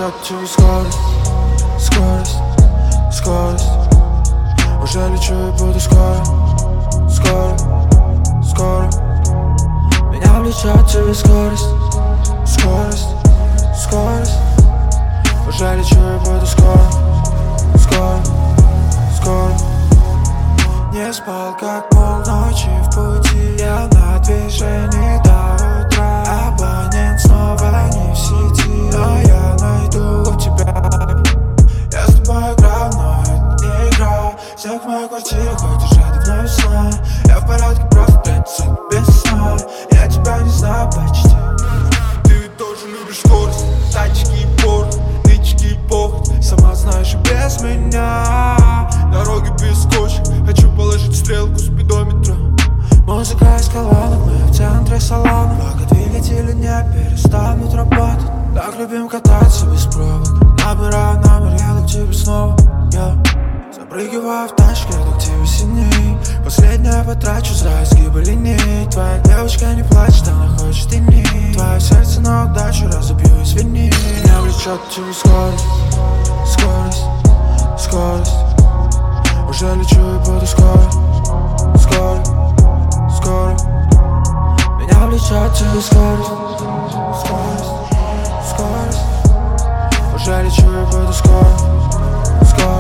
тебе скорость, скорость, скорость. Уже лечу и буду скоро, скоро, скоро. Меня влечет тебе скорость, скорость, скорость. Уже лечу и буду скоро, скоро, скоро. Не спал как полночи в пути, я на движении до утра. Абонент снова не в сети, но я найду тебя. Я с тобой играл, но это не игра. Снег в моей квартире, хоть уже давно весна. Я в порядке, просто прячусь без сна. Я тебя не знаю почти. Ты ведь тоже любишь скорость, тачки и порт, нычки и похоть. Сама знаешь и без меня. Дороги без кочек, хочу положить стрелку спидометра. Музыка из колонок, мы в центре салона. Пока двигатели не перестанут работать. Так любим кататься без пробок. Набираю номер, еду к тебе снова. Я запрыгиваю в тачке, иду к тебе сильней. Последнее потрачу за изгибы линий. Твоя девочка не плачет, она хочет и не. Твое сердце на удачу разобью, извини. Меня влечет тебе скорость, скорость, скорость. Уже лечу и буду скоро, скоро, скоро. Меня влечет тебе скорость, скорость, скорость. Уже лечу и буду скоро, скоро.